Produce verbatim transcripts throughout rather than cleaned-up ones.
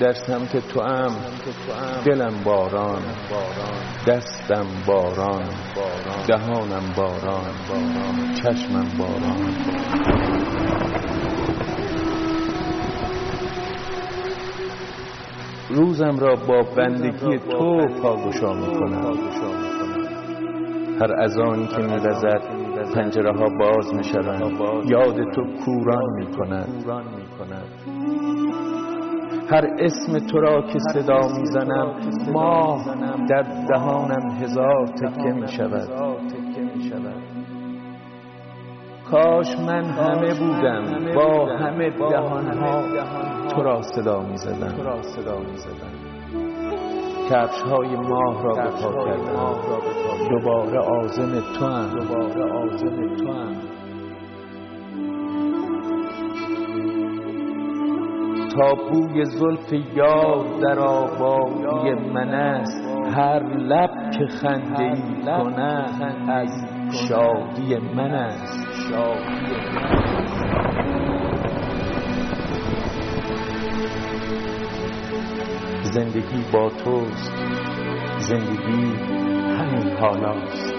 در سمت تو ام دلم باران، دستم باران، دهانم باران، چشمم باران. روزم را با بندگی تو پاگشا میکنم. هر اذانی که می‌وزد پنجره ها باز میشوند، یاد تو کوران میکند. هر اسم تو را که صدا میزنم، ماه در دهانم هزار تکه میشود. کاش من همه بودم با همه دهانها تو را صدا میزدم. کفش های ماه را به پا کردم، دوباره عازم تو ام. تا بوی زلف یار در آبایی من است، هر لب که خنده ای کند از شادی من است. زندگی با توست، زندگی همین حالاست.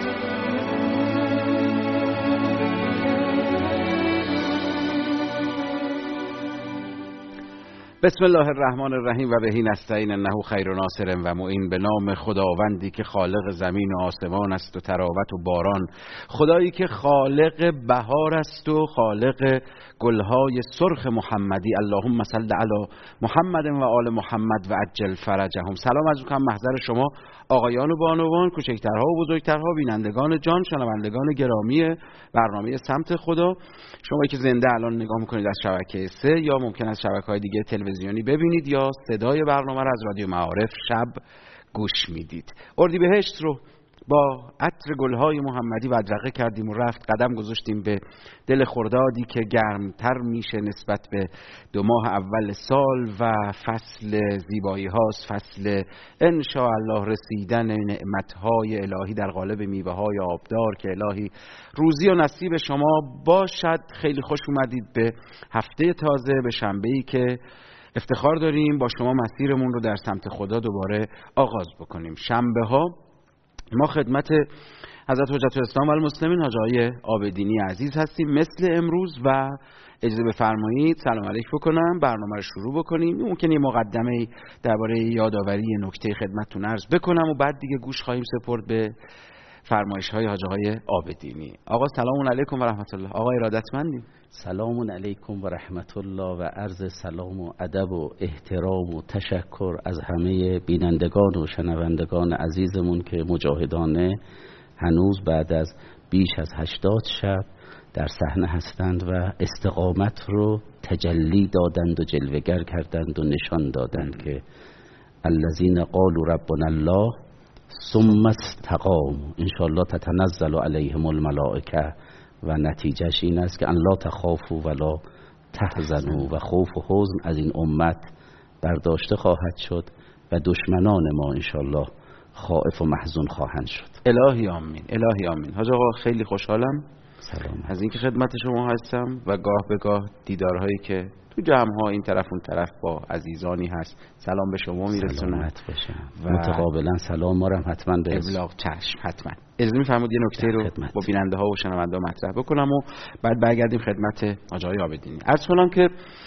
بسم الله الرحمن الرحیم و بهی نستعین انه خیر ناصر و معین. به نام خداوندی که خالق زمین و آسمان است و تراوت و باران، خدایی که خالق بهار است و خالق گلهای سرخ محمدی. اللهم صل علی محمد و آل محمد و عجل فرجهم. سلام عرض می‌کنم محضر شما آقایان و بانوان، کوچکترها و بزرگترها، بینندگان جان، شنوندگان گرامی برنامه سمت خدا. شما که زنده الان نگاه میکنید از شبکه سه یا ممکن است شبکه‌های دیگه تلویزیونی ببینید یا صدای برنامه را از رادیو معارف شب گوش میدید. اردیبهشت رو با عطر گلهای محمدی بدرقه کردیم و رفت قدم گذاشتیم به دل خردادی که گرمتر میشه نسبت به دو ماه اول سال و فصل زیبایی هاست، فصل انشاءالله رسیدن نعمتهای الهی در قالب میوه های آبدار که الهی روزی و نصیب شما باشد. خیلی خوش اومدید به هفته تازه، به شنبه‌ای که افتخار داریم با شما مسیرمون رو در سمت خدا دوباره آغاز بکنیم. شنبه ها ما خدمت حضرت حجت الاسلام و المسلمین حاج آقای عابدینی عزیز هستیم مثل امروز و اجازه بفرمایید سلام علیک بکنم، برنامه رو شروع بکنیم. ممکنه یه مقدمه درباره یادآوری نکته خدمتتون عرض بکنم و بعد دیگه گوش خواهیم سپرد به فرمایش های حاج آقای عابدینی. آقا سلام علیکم و رحمت الله. آقا ارادتمندیم. سلام علیکم و رحمت الله و عرض سلام و ادب و احترام و تشکر از همه بینندگان و شنوندگان عزیزمون که مجاهدانه هنوز بعد از بیش از هشتاد شب در صحنه هستند و استقامت رو تجلی دادند و جلوگر کردند و نشان دادند که الذین قالوا ربنا الله ثم استقاموا انشاءالله تتنزل علیهم الملائکه و نتیجهش این است که ان لا تخافوا ولا تحزنوا و خوف و حزن از این امت برداشته خواهد شد و دشمنان ما انشاءالله خائف و محزون خواهند شد. الهی آمین، الهی آمین. حاج آقا خیلی خوشحالم سلام از اینکه خدمت شما هستم و گاه به گاه دیدارهایی که تو جمع‌ها این طرف اون طرف با عزیزانی هست سلام به شما میرسونم. سلامت باشم و متقابلا سلام ما هم حتما به ابلاغ چشم حتما. اجازه می‌فرمایید یه نکته رو با بیننده ها و شنونده ها مطرح بکنم و بعد برگردیم خدمت حاج آقای عابدینی. عرض کنم که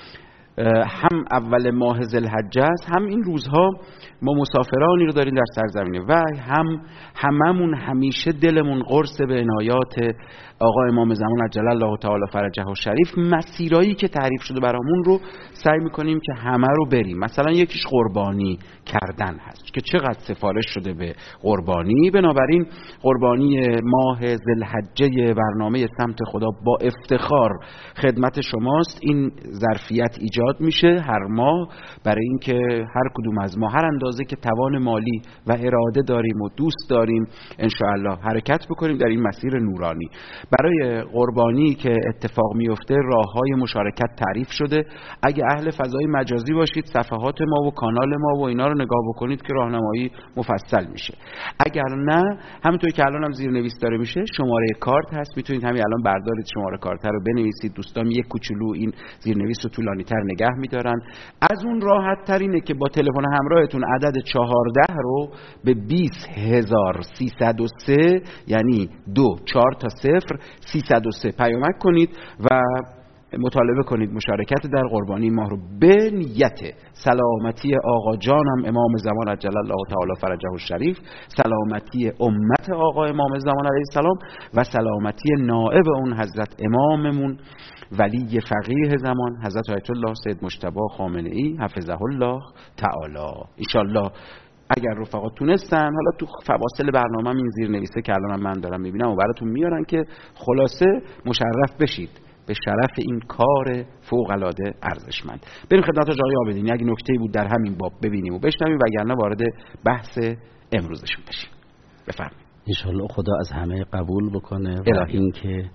هم اول ماه ذوالحجه است، هم این روزها ما مسافرانی رو داریم در سرزمین و هم هممون همیشه دلمون قرص به عنایات آقا امام زمان عجل الله تعالی فرجه و شریف. مسیرایی که تعریف شده برامون رو سعی میکنیم که همه رو بریم. مثلا یکیش قربانی کردن هست که چقدر سفارش شده به قربانی. بنابراین قربانی ماه ذوالحجه برنامه سمت خدا با افتخار خدمت شماست. این ظرفیت ایجاد میشه هر ماه برای اینکه هر کدوم از ما هر اندازه که توان مالی و اراده داریم و دوست داریم انشاءالله حرکت بکنیم در این مسیر نورانی. برای قربانی که اتفاق میفته راههای مشارکت تعریف شده. اگه اهل فضای مجازی باشید صفحات ما و کانال ما و اینا رو نگاه بکنید که راهنمایی مفصل میشه. اگر نه همونطوری که الان هم زیرنویس داره میشه شماره کارت هست، میتونید همین الان بردارید شماره کارت رو بنویسید. دوستان یک کوچولو این زیرنویس رو طولانی‌تر نگه میدارن. از اون راحت ترینه که با تلفن همراهتون عدد چهارده رو به بیست هزار سیصد و سه یعنی دو چهار تا صفر سیصد و سه پیامک کنید و مطالبه کنید مشارکت در قربانی ماه رو به نیت سلامتی آقا جانم امام زمان عجل الله تعالی فرجه الشریف، سلامتی امت آقا امام زمان علیه السلام و سلامتی نائب اون حضرت اماممون ولی فقیه زمان حضرت آیت الله سید مجتبی خامنه ای حفظه الله تعالی. انشالله اگر رفقا تونستن، حالا تو فواصل برنامه این زیر نویسه که الان من دارم میبینم و براتون میارن که خلاصه مشرف بشید به شرف این کار فوق العاده ارزشمند. بریم خدمت آقای عابدینی، اگه نکته‌ای بود در همین باب ببینیم و بشنویم، وگرنه وارد بحث امروزشون بشیم. بفرمایید. انشالله خدا از همه قبول بکنه و اینکه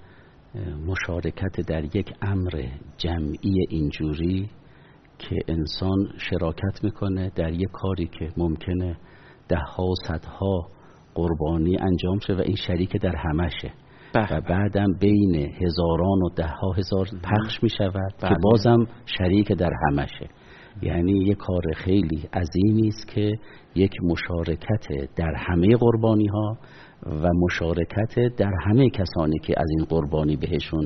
مشارکت در یک امر جمعی اینجوری که انسان شراکت میکنه در یک کاری که ممکنه ده ها و صدها قربانی انجام شه و این شریک در همشه و بعدم بین هزاران و ده ها هزار پخش می شود که بازم شریک در همشه. یعنی یک کار خیلی عظیمی است که یک مشارکت در همه قربانی ها و مشارکت در همه کسانی که از این قربانی بهشون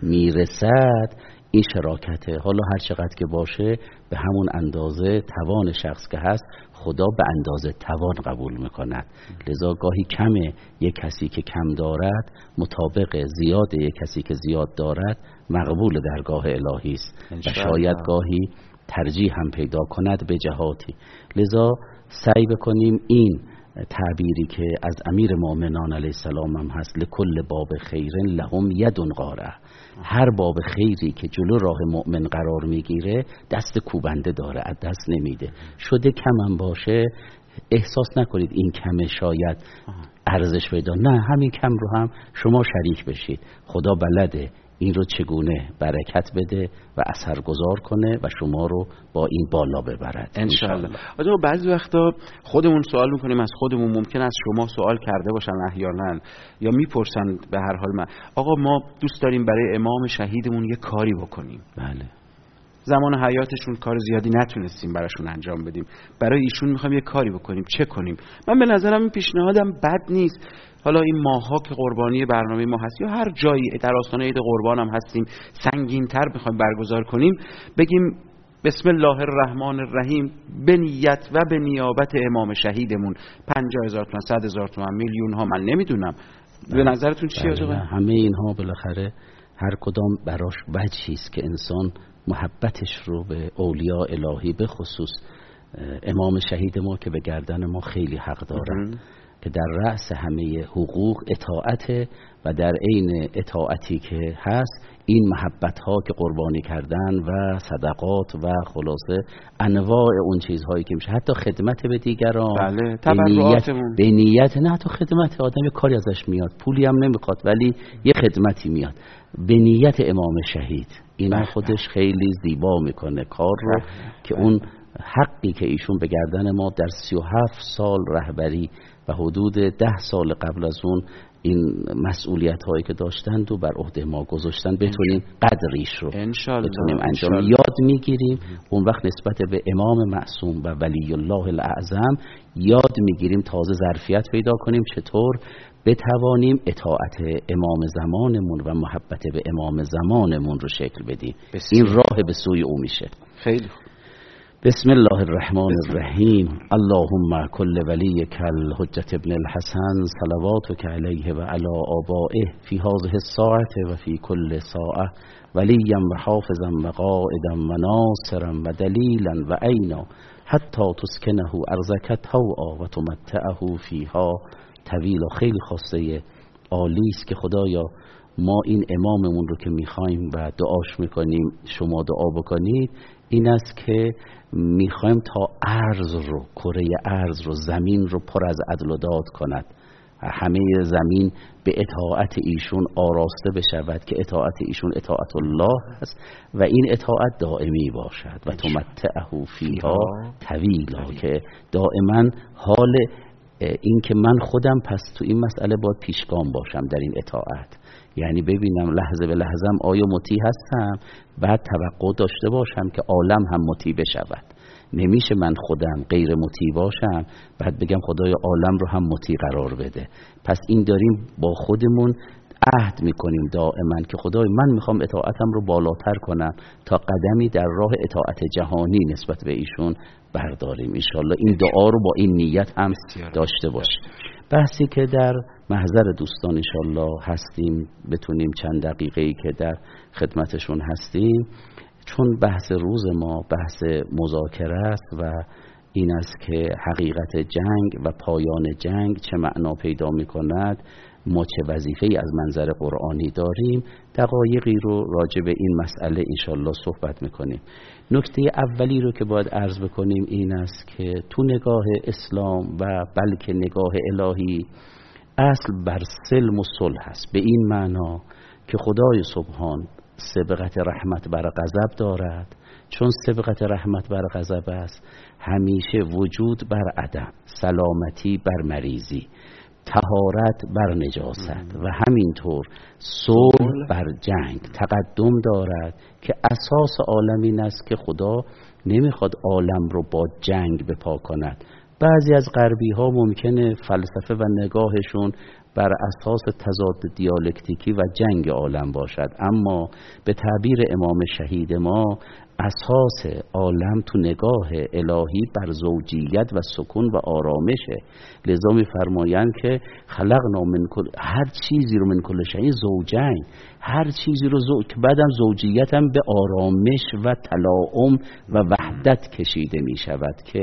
میرسد. این شراکت حالا هر چقدر که باشه به همون اندازه توان شخص که هست خدا به اندازه توان قبول میکند. لذا گاهی کمه یک کسی که کم دارد مطابق زیاد یک کسی که زیاد دارد مقبول درگاه الهی است و شاید گاهی ترجیح هم پیدا کند به جهاتی. لذا سعی بکنیم این تعبیری که از امیر مؤمنان علیه السلام هم هست لکل باب خیرن لهم ید قاره، هر باب خیری که جلو راه مؤمن قرار میگیره دست کوبنده داره، از دست نمیده. شده کم هم باشه احساس نکنید این کمه شاید ارزش پیدا، نه همین کم رو هم شما شریک بشید. خدا بلده این رو چگونه برکت بده و اثرگذار کنه و شما رو با این بالا ببرد انشالله. آدم بعضی وقتا خودمون سوال میکنیم از خودمون، ممکن است شما سوال کرده باشن احیانا یا میپرسن به هر حال من آقا ما دوست داریم برای امام شهیدمون یه کاری بکنیم. بله. زمان حیاتشون کار زیادی نتونستیم براشون انجام بدیم، برای ایشون میخوایم یه کاری بکنیم، چه کنیم؟ من به نظرم این پیشنهادم بد نیست. حالا این ماها که قربانی برنامه ما هست یا هر جایی در آستانه عید قربان هم هستیم سنگین تر بخوایم برگزار کنیم، بگیم بسم الله الرحمن الرحیم به نیت و به نیابت امام شهیدمون پنجاه هزار تومان، صد هزار تومان، میلیون ها، من نمیدونم. به نظرتون چیه آقا؟ همه اینها بالاخره هر کدام براش وجهی است که انسان محبتش رو به اولیاء الهی به خصوص امام شهید ما که به گردن ما خیلی حق دارن که در رأس همه حقوق اطاعت و در عین اطاعتی که هست این محبت ها که قربانی کردن و صدقات و خلاصه انواع اون چیزهایی که میشه، حتی خدمت به دیگران. بله. به نیت به نیت نه حتی خدمت آدم یه کاری ازش میاد، پولی هم نمیخواد ولی یه خدمتی میاد به نیت امام شهید. اینا خودش خیلی زیبا میکنه کار رو که اون حقی که ایشون به گردن ما در سی و هفت سال رهبری و حدود ده سال قبل از اون این مسئولیت هایی که داشتند و بر عهده ما گذاشتن بتونیم قدریش رو بتونیم انجام یاد میگیریم. اون وقت نسبت به امام معصوم و ولی الله الاعظم یاد میگیریم، تازه ظرفیت پیدا کنیم چطور بتوانیم اطاعت امام زمانمون و محبت به امام زمانمون رو شکل بدیم. این راه به سوی او میشه. خیلی خوب. بسم الله الرحمن الرحیم. اللهم کل ولیک الحجة ابن الحسن صلواتک علیه و علی آبائه فی هذه الساعة و فی کل ساعة ولیا و حافظا و قائدا و ناصرا و دلیلا و عینا حتی تسکنه ارضک طوعا و تمتعه فیها طویلا. خیلی خواسته عالی است که خدایا ما این اماممون رو که میخوایم و دعاش میکنیم شما دعا بکنید، این است که میخوایم تا ارض رو، کره ارض رو، زمین رو پر از عدل و داد کند، همه زمین به اطاعت ایشون آراسته بشود که اطاعت ایشون اطاعت الله است و این اطاعت دائمی باشد و تمتعه فیها طویلا، که دائما حال این که من خودم پس تو این مسئله باید پیشگام باشم در این اطاعت، یعنی ببینم لحظه به لحظم آیا مطیع هستم، بعد توقع داشته باشم که عالم هم مطیع بشود. نمیشه من خودم غیر مطیع باشم بعد بگم خدای عالم رو هم مطیع قرار بده. پس این داریم با خودمون عهد میکنیم دائما که خدای من میخوام اطاعتم رو بالاتر کنم تا قدمی در راه اطاعت جهانی نسبت به ایشون برداریم. انشالله این دعا رو با این نیت هم داشته باشیم. بحثی که در محضر دوستان انشالله هستیم بتونیم چند دقیقه‌ای که در خدمتشون هستیم، چون بحث روز ما بحث مذاکره است و این است که حقیقت جنگ و پایان جنگ چه معنا پیدا می کند، ما چه وظیفه‌ای از منظر قرآنی داریم، دقایقی رو راجع به این مسئله انشالله صحبت میکنیم. نکته اولی رو که باید عرض بکنیم این است که تو نگاه اسلام و بلکه نگاه الهی اصل بر سلم و صلح است، به این معنا که خدای سبحان سبقت رحمت بر غضب دارد. چون سبقت رحمت بر غضب است همیشه وجود بر عدم، سلامتی بر مریضی، طهارت بر نجاست و همینطور صلح بر جنگ تقدم دارد که اساس عالم این است که خدا نمیخواد عالم رو با جنگ بپا کند. بعضی از غربی ها ممکنه فلسفه و نگاهشون بر اساس تضاد دیالکتیکی و جنگ عالم باشد، اما به تعبیر امام شهید ما اساس عالم تو نگاه الهی بر زوجیت و سکون و آرامشه. لذا می‌فرمایند که خلقنا من کل، هر چیزی رو من کل شیء زوجین، هر چیزی رو زوج، که بعدم زوجیت هم به آرامش و تلاؤم و وحدت کشیده می شود که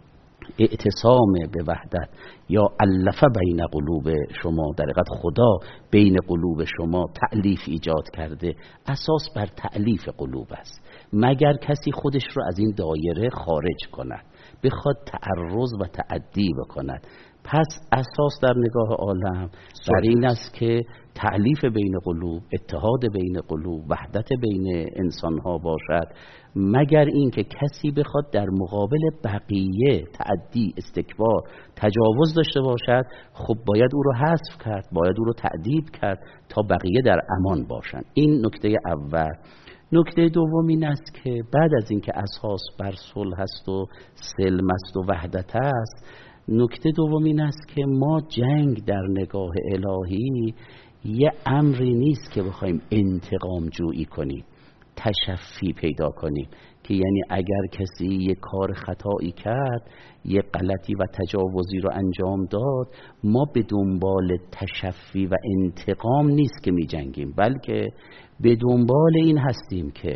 اعتصام به وحدت یا الف بین قلوب شما، در حقیقت خدا بین قلوب شما تألیف ایجاد کرده. اساس بر تألیف قلوب است، مگر کسی خودش رو از این دایره خارج کند، بخواد تعرض و تعدی بکند. پس اساس در نگاه عالم بر این است که تألیف بین قلوب، اتحاد بین قلوب، وحدت بین انسانها باشد، مگر این که کسی بخواد در مقابل بقیه تعدی، استکبار، تجاوز داشته باشد، خب باید او رو حذف کرد، باید او رو تعدیب کرد تا بقیه در امان باشند. این نکته اول. نکته دوم این است که بعد از اینکه اساس بر صلح است و سلم است و وحدت است، نکته دوم این است که ما جنگ در نگاه الهی یه امری نیست که بخوایم انتقام جویی کنیم، تشفی پیدا کنیم، که یعنی اگر کسی یه کار خطایی کرد، یه غلطی و تجاوزی رو انجام داد، ما به دنبال تشفی و انتقام نیست که می جنگیم، بلکه به دنبال این هستیم که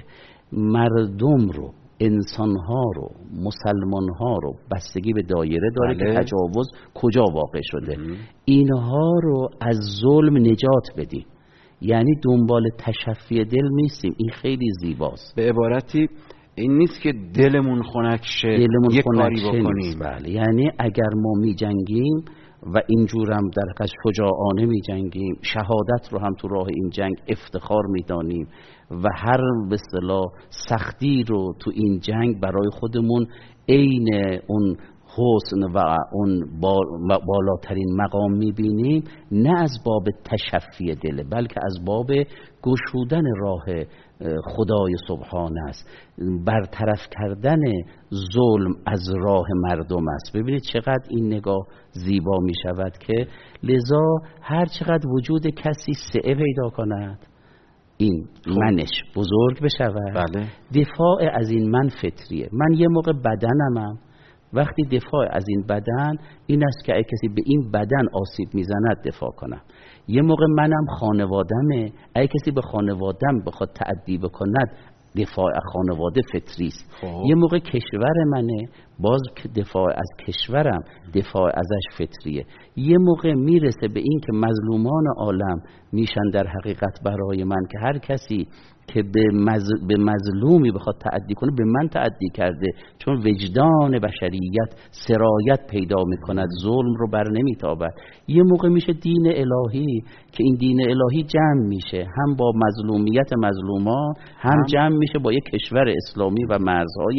مردم رو، انسانها رو، مسلمانها رو، بستگی به دایره داره بله. که تجاوز کجا واقع شده، ام. اینها رو از ظلم نجات بدیم. یعنی دنبال تشفی دل نیستیم. این خیلی زیباست. به عبارتی این نیست که دلمون خنک شه دلمون یک خنک کاری بکنیم. بله. یعنی اگر ما می جنگیم و اینجورم در حقیقت شجاعانه می جنگیم، شهادت رو هم تو راه این جنگ افتخار می دانیم و هر به اصطلاح سختی رو تو این جنگ برای خودمون عین اون حسن و اون بالاترین مقام میبینیم، نه از باب تشفی دل بلکه از باب گشودن راه خدای سبحانه است، برطرف کردن ظلم از راه مردم است. ببینید چقدر این نگاه زیبا می شود که لذا هر چقدر وجود کسی سعه پیدا کند، این منش بزرگ بشود، بله. دفاع از این من فطریه. من یه موقع بدنمم، وقتی دفاع از این بدن این است که اگه کسی به این بدن آسیب میزند دفاع کنم. یه موقع منم خانوادمه، اگه کسی به خانوادم بخواد تعدی بکند دفاع از خانواده فطری است. یه موقع کشور منه، باز دفاع از کشورم دفاع ازش فطریه. یه موقع میرسه به این که مظلومان عالم میشن در حقیقت برای من، که هر کسی که به, مز... به مظلومی بخواد تعدی کنه به من تعدی کرده، چون وجدان بشریت سرایت پیدا میکند، ظلم رو بر نمیتابد. یه موقع میشه دین الهی که این دین الهی جمع میشه، هم با مظلومیت مظلومان، هم, هم جمع میشه با یک کشور اسلامی و مرزهای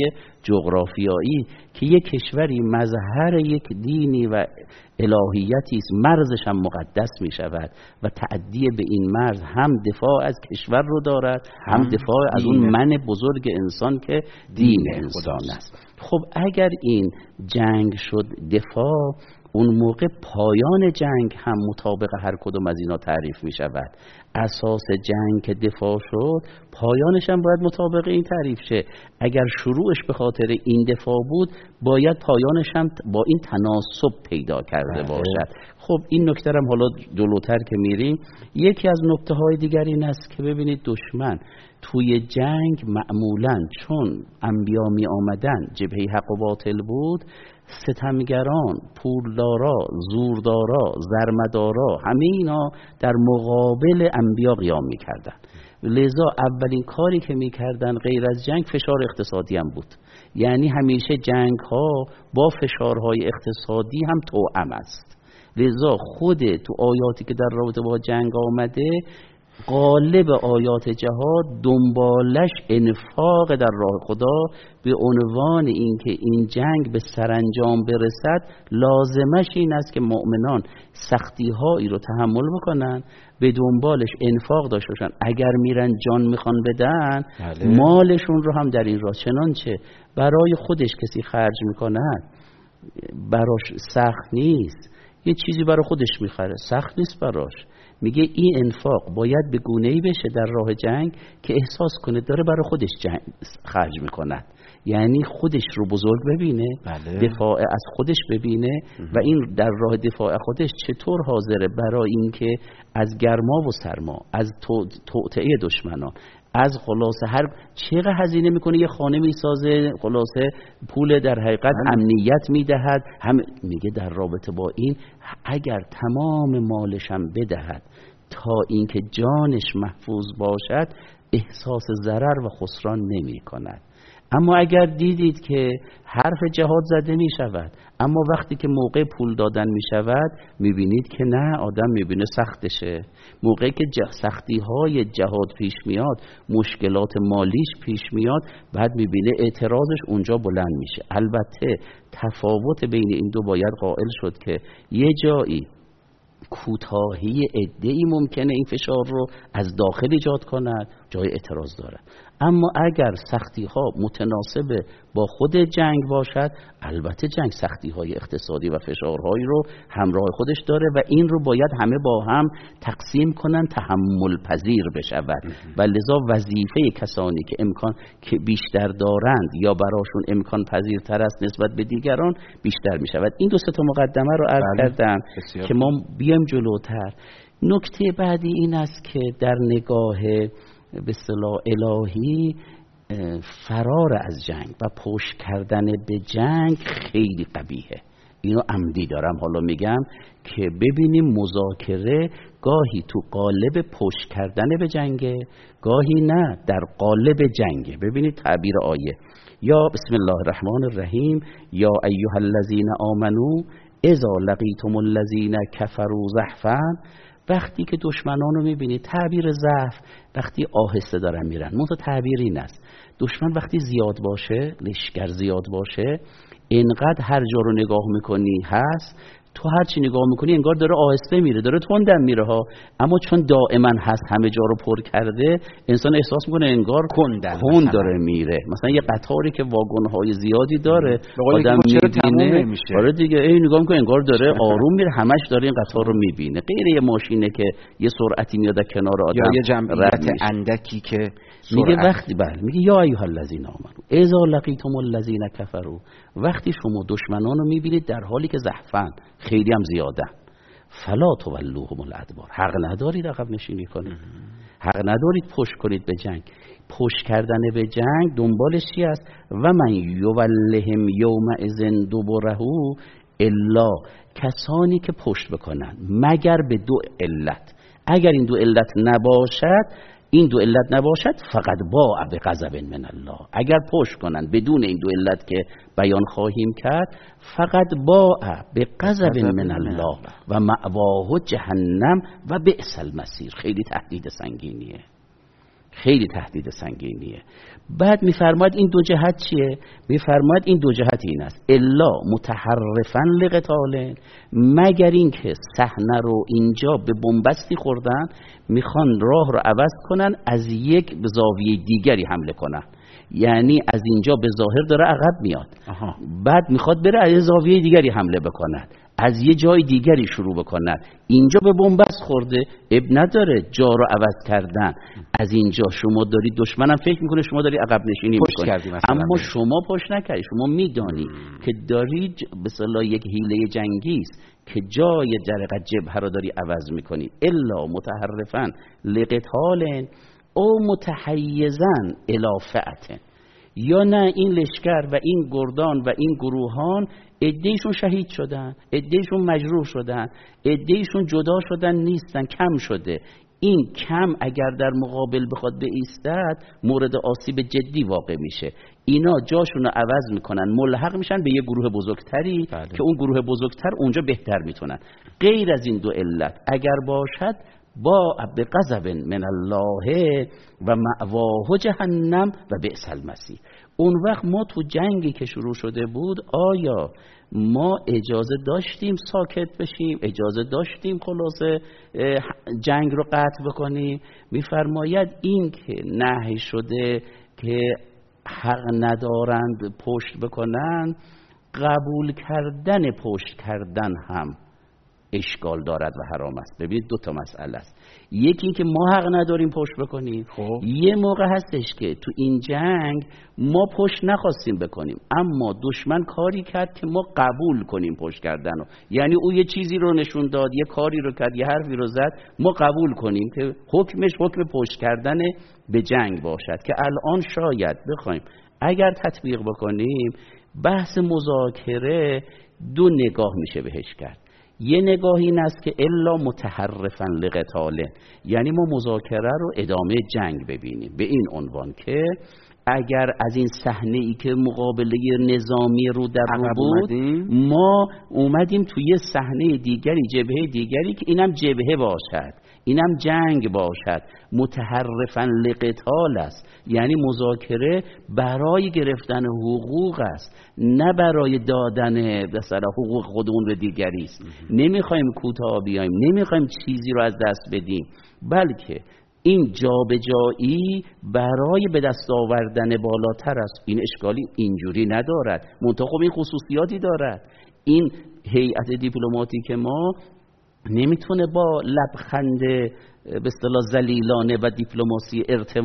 جغرافیایی که یک کشوری مظهر یک دینی و الهیتی است، مرزش هم مقدس می شود و تعدی به این مرز هم دفاع از کشور رو دارد، هم دفاع از اون من بزرگ انسان که دین انسان است. خب اگر این جنگ شد دفاع، اون موقع پایان جنگ هم مطابق هر کدوم از اینا تعریف می شود. اساس جنگ که دفاع شد، پایانش هم باید مطابق این تعریف شه. اگر شروعش به خاطر این دفاع بود، باید پایانش هم با این تناسب پیدا کرده باشد. خب این نکته هم حالا جلوتر که میریم، یکی از نکته های دیگر این است که ببینید دشمن توی جنگ معمولاً چون انبیا می آمدن جبهه حق و باطل بود، ستمگران، پولدارا، زوردارا، زرمدارا، همه اینا در مقابل انبیا قیام میکردن. لذا اولین کاری که میکردن غیر از جنگ فشار اقتصادی هم بود. یعنی همیشه جنگ ها با فشارهای اقتصادی هم توأم است. لذا خود تو آیاتی که در رابطه با جنگ آمده، غالب آیات جهاد دنبالش انفاق در راه خدا به عنوان اینکه این جنگ به سرانجام برسد، لازمش این است که مؤمنان سختی هایی رو تحمل بکنن، به دنبالش انفاق داشته باشن. اگر میرن جان میخوان بدن، بله. مالشون رو هم در این راه، چنانچه برای خودش کسی خرج میکنه براش سخت نیست، یه چیزی برای خودش میخره سخت نیست براش، میگه این انفاق باید به گونه‌ای بشه در راه جنگ که احساس کنه داره برای خودش جنگ خرج میکنه، یعنی خودش رو بزرگ ببینه، بله. دفاع از خودش ببینه و این در راه دفاع خودش چطور حاضره برای اینکه از گرما و سرما، از توطئه دشمنان، از خلاصه هر چقدر هزینه میکنه، یه خانه میسازه، خلاصه پول در حقیقت امنیت میدهد، هم میگه در رابطه با این اگر تمام مالشم بدهد تا اینکه جانش محفوظ باشد، احساس ضرر و خسران نمی کند. اما اگر دیدید که حرف جهاد زده می شود، اما وقتی که موقع پول دادن می شود می بینید که نه، آدم می بینه سختشه. موقعی که سختی های جهاد پیش میاد، مشکلات مالیش پیش میاد، بعد می بینه اعتراضش اونجا بلند میشه. البته تفاوت بین این دو باید قائل شد که یه جایی کوتاهی عده‌ای ممکنه این فشار رو از داخل ایجاد کند، جای اعتراض داره. اما اگر سختی ها متناسب با خود جنگ باشد، البته جنگ سختی های اقتصادی و فشارهایی رو همراه خودش داره و این رو باید همه با هم تقسیم کنن، تحمل پذیر بشود و لذا وظیفه کسانی که امکان که بیشتر دارند یا براشون امکان پذیرتر است نسبت به دیگران بیشتر می شود. این دو سه تا مقدمه رو عرض کردم که ما بیایم جلوتر. نکته بعدی این است که در نگاه به اصطلاح الهی فرار از جنگ و پشت کردن به جنگ خیلی قبیحه. اینو عمدی دارم حالا میگم که ببینیم مذاکره گاهی تو قالب پشت کردن به جنگه، گاهی نه در قالب جنگه. ببینید تعبیر آیه، یا بسم الله الرحمن الرحیم، یا ایها الذین آمنو اذا لقیتم الذین کفروا زحفا. وقتی که دشمنان رو میبینید، تعبیر ضعف وقتی آهسته دارن میرن، منتها تعبیر این است دشمن وقتی زیاد باشه، لشکر زیاد باشه، اینقدر هر جا رو نگاه میکنی هست، تو هر چی نگاه میکنی انگار داره آهسته میره، داره تندم میره ها، اما چون دائما هست همه جا رو پر کرده، انسان احساس میکنه انگار کند داره میره. مثلا یه قطاری که واگن‌های زیادی داره، آدم میبینه آره دیگه، این نگاه میکنه انگار داره آروم میره، همش داره این قطار رو میبینه، غیر یه ماشینه که یه سرعتی میاد کنار آدم یا یه جمعیت اندکی که میگه وقتی بله میگه یا ایها الذین آمنو اذا لقیتم الذین کفروا، وقتی شما دشمنان رو میبینید در حالی که زحفن خیلی هم زیادن، فلا تولوهم الادبار، حق ندارید عقب نشینی کنید، حق ندارید پشت کنید به جنگ. پشت کردن به جنگ دنبالش چی است؟ و من یولهم یومئذ دبره الا، کسانی که پشت بکنن مگر به دو علت. اگر این دو علت نباشد، این دو علت نباشد، فقط با به غضب من الله. اگر پشت کنن بدون این دو علت که بیان خواهیم کرد، فقط با به غضب من الله و مأواه جهنم و بئس المصیر. خیلی تهدید سنگینیه. خیلی تهدید سنگینیه. بعد میفرماید این دو جهت چیه؟ میفرماید این دو جهت این است: الا متحرفا لقتال، مگر اینکه صحنه رو اینجا به بنبستی خوردن، میخوان راه رو عوض کنن، از یک زاویه دیگری حمله کنن. یعنی از اینجا به ظاهر داره عقب میاد، آها. بعد میخواد بره از زاویه دیگری حمله بکند، از یه جای دیگری شروع بکند. اینجا به بنبست خورده، اب نداره جا رو عوض کردن. از اینجا شما داری، دشمنم فکر میکنه شما داری عقب نشینی میکنی، اما شما پشت نکردی. شما میدانی که داری به اصطلاح یک حیله جنگی است که جای در جبهه رو داری عوض میکنی. الا متحرفا لقتال او متحیزا الی فئة، یا نه این لشکر و این گردان و این گروهان عده‌شون شهید شدن، عده‌شون مجروح شدن، عده‌شون جدا شدن نیستن، کم شده. این کم اگر در مقابل بخواد بایستد مورد آسیب جدی واقع میشه. اینا جاشون رو عوض میکنن، ملحق میشن به یه گروه بزرگتری بله. که اون گروه بزرگتر اونجا بهتر میتونن. غیر از این دو علت اگر باشد با بغضب من الله و مأواه جهنم و بئس المصیر. اون وقت ما تو جنگی که شروع شده بود آیا ما اجازه داشتیم ساکت بشیم؟ اجازه داشتیم خلاصه جنگ رو قطع بکنیم؟ میفرماید این که نهی شده که حق ندارند پشت بکنن، قبول کردن پشت کردن هم اشکال دارد و حرام است. ببینید دو تا مسئله است. یکی این که ما حق نداریم پشت بکنیم. خب. یه موقع هستش که تو این جنگ ما پشت نخواستیم بکنیم، اما دشمن کاری کرد که ما قبول کنیم پشت کردن رو. یعنی او یه چیزی رو نشون داد، یه کاری رو کرد، یه حرفی رو زد، ما قبول کنیم که حکمش حکم پشت کردن به جنگ باشد. که الان شاید بخوایم اگر تطبیق بکنیم بحث مذاکره دو نگاه میشه بهش کرد. یه نگاهی این است که الا متحرفا لقتال، یعنی ما مذاکره رو ادامه جنگ ببینیم به این عنوان که اگر از این صحنه ای که مقابله نظامی رو در رو بود ما اومدیم توی صحنه دیگری، جبهه دیگری که اینم جبهه باشد، اینم جنگ باشد، متحرفا لقتال است. یعنی مذاکره برای گرفتن حقوق است، نه برای دادن مثلا حقوق خودمون به دیگری است. نمیخوایم کوتاه بیایم، نمیخوایم چیزی رو از دست بدیم، بلکه این جابجایی برای به دست آوردن بالاتر است. این اشکالی اینجوری ندارد، منتها خب این خصوصیاتی دارد. این هیئت دیپلماتیک ما نمیتونه با لبخند به اصطلاح ذلیلانه و دیپلماسی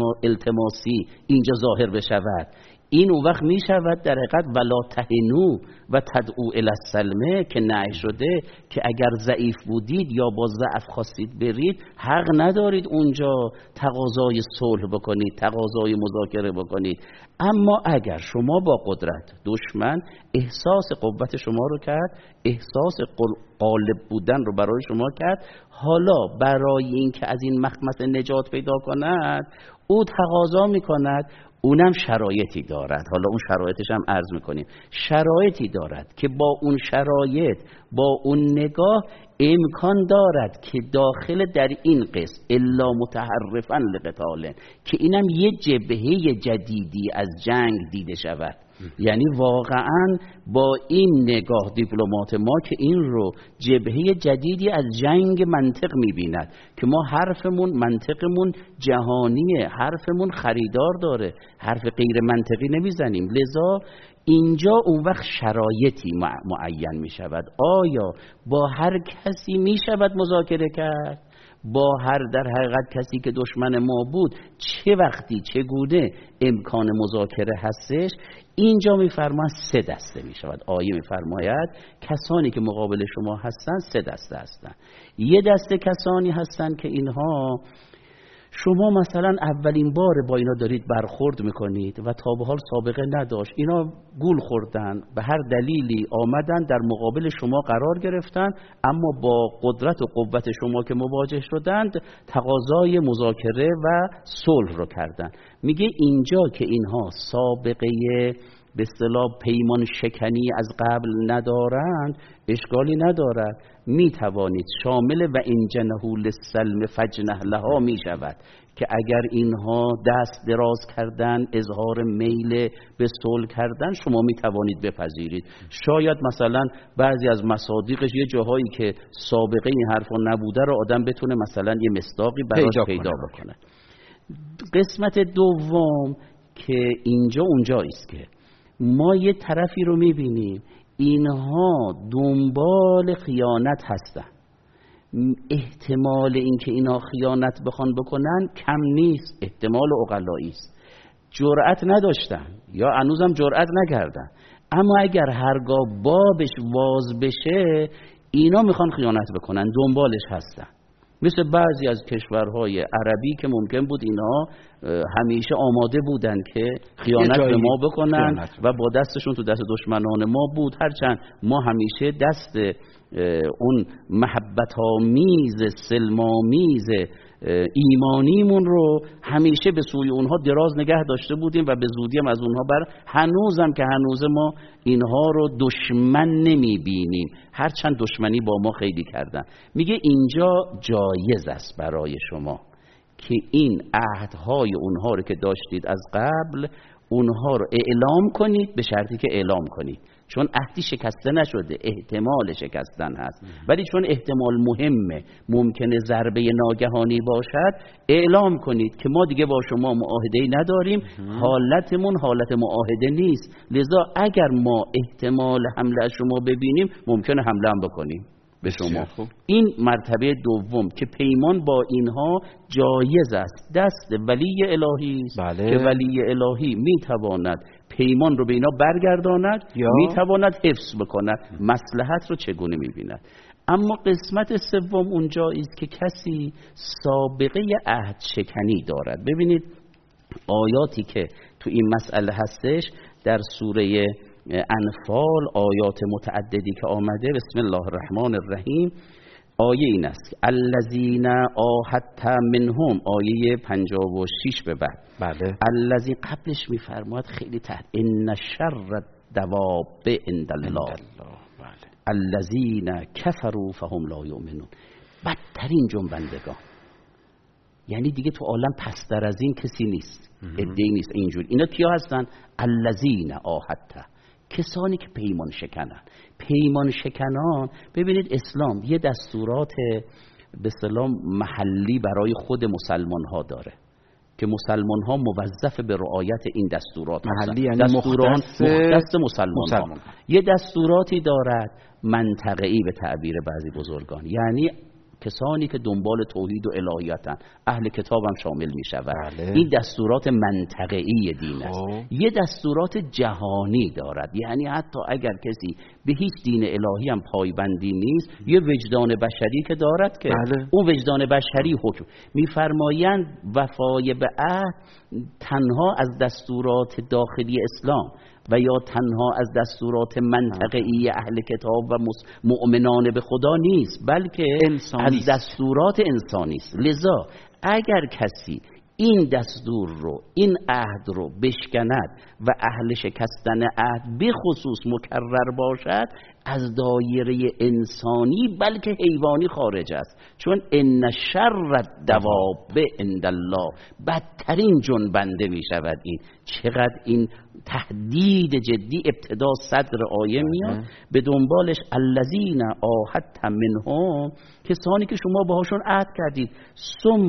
التماسی اینجا ظاهر بشود. این اون وقت می شود در حقیقت ولا تهنو و تدعو الی السلم که نهی شده که اگر ضعیف بودید یا با ضعف خواستید برید، حق ندارید اونجا تقاضای صلح بکنید، تقاضای مذاکره بکنید. اما اگر شما با قدرت، دشمن احساس قوت شما رو کرد، احساس غالب بودن رو برای شما کرد، حالا برای اینکه از این مخمصه نجات پیدا کند او تقاضا میکند، اونم شرایطی دارد. حالا اون شرایطش هم عرض میکنیم. شرایطی دارد که با اون شرایط، با اون نگاه امکان دارد که داخل در این قسم الا متحرفا لقتال که اینم یه جبهه جدیدی از جنگ دیده شود. یعنی واقعا با این نگاه دیپلمات ما که این رو جبهه جدیدی از جنگ منطق میبیند که ما حرفمون منطقمون جهانیه، حرفمون خریدار داره، حرف غیر منطقی نمیزنیم. لذا اینجا اون وقت شرایطی معین میشود. آیا با هر کسی میشود مذاکره کرد؟ با هر در حقیقت کسی که دشمن ما بود چه وقتی چگونه امکان مذاکره هستش؟ اینجا میفرماید سه دسته میشود. آیه میفرماید کسانی که مقابل شما هستن سه دسته هستن. یه دسته کسانی هستن که اینها شما مثلا اولین بار با اینا دارید برخورد میکنید و تا به حال سابقه نداشت، اینا گول خوردن، به هر دلیلی آمدن در مقابل شما قرار گرفتن، اما با قدرت و قوت شما که مواجه شدند تقاضای مذاکره و صلح رو کردن. میگه اینجا که اینها سابقه به اصطلاح پیمان شکنی از قبل ندارند اشکالی ندارد، می توانید شامل و این جنحوا للسلم فجنح لها می شود که اگر اینها دست دراز کردن اظهار میل به صلح کردن شما می توانید بپذیرید. شاید مثلا بعضی از مصادیقش یه جاهایی که سابقه این حرفا نبوده رو آدم بتونه مثلا یه مصداقی براش پیدا, پیدا بکنه. قسمت دوم که اینجا اونجایی است که ما یه طرفی رو می بینیم اینها دنبال خیانت هستن، احتمال اینکه اینا خیانت بخوان بکنن کم نیست، احتمال عقلایی است، جرأت نداشتن یا هنوزم جرأت نکردن، اما اگر هرگاه بابش واز بشه اینا میخوان خیانت بکنن، دنبالش هستن. مثل بعضی از کشورهای عربی که ممکن بود اینا همیشه آماده بودن که خیانت به ما بکنن خیانت. و با دستشون تو دست دشمنان ما بود، هرچند ما همیشه دست اون محبت آمیز سلم آمیز ایمانیمون رو همیشه به سوی اونها دراز نگه داشته بودیم و به زودی هم از اونها بر هنوزم که هنوز ما اینها رو دشمن نمی بینیم، هرچند دشمنی با ما خیلی کردن. میگه اینجا جایز است برای شما که این عهدهای اونها رو که داشتید از قبل اونها رو اعلام کنید، به شرطی که اعلام کنید، چون عهدی شکسته نشده، احتمال شکستن هست، ولی چون احتمال مهمه، ممکنه ضربه ناگهانی باشد، اعلام کنید که ما دیگه با شما معاهده‌ای نداریم، حالتمون حالت معاهده نیست، لذا اگر ما احتمال حمله از شما ببینیم ممکنه حمله هم بکنیم به شما. این مرتبه دوم که پیمان با اینها جایز است، دست ولی الهی است. بله. که ولی الهی میتواند پیمان رو به اینا برگرداند یا میتواند حفظ بکند، مصلحت رو چگونه میبیند. اما قسمت سوم اونجایی است که کسی سابقه عهد شکنی دارد. ببینید آیاتی که تو این مسئله هستش در سوره انفال، آیات متعددی که آمده، بسم الله الرحمن الرحیم، آیه این است الذین عاهدت منهم، آیه پنجاه و شش به بعد. بله. الذی قبلش میفرماید خیلی تحت ان شر الدواب عند الله الذین کفروا فهم لا یؤمنون، بدترین جنبندگان، یعنی دیگه تو عالم پستر از این کسی نیست، ادعی نیست اینجور. اینا کیا هستن؟ الذین عاهدت، کسانی که پیمان شکنن. پیمان شکنان، ببینید اسلام یه دستورات به اصطلاح محلی برای خود مسلمان ها داره که مسلمان ها موظف به رعایت این دستورات محلی، یعنی دستوران مختص, مختص مسلمان, مسلمان ها. یه دستوراتی دارد منطقه‌ای به تعبیر بعضی بزرگان، یعنی کسانی که دنبال توحید و الهیتن، اهل کتاب هم شامل می شود. بله. این دستورات منطقه‌ای دین است. یه دستورات جهانی دارد، یعنی حتی اگر کسی به هیچ دین الهی هم پایبندی نیست، یه وجدان بشری که دارد که بله. اون وجدان بشری حکم می‌فرمایند وفای به عهد تنها از دستورات داخلی اسلام و یا تنها از دستورات منطقه‌ای اهل کتاب و مؤمنان به خدا نیست، بلکه از دستورات انسانی است. لذا اگر کسی این دستور رو، این عهد رو بشکند و اهل شکستن عهد به خصوص مکرر باشد، از دایره انسانی بلکه حیوانی خارج است، چون ان شر الدواب عند الله، بدترین جنبنده می شود. این چقدر این تهدید جدی، ابتدا صدر آیه میاد، به دنبالش الذین عاهدت منهم، کسانی که شما باهاشون عهد کردید، ثم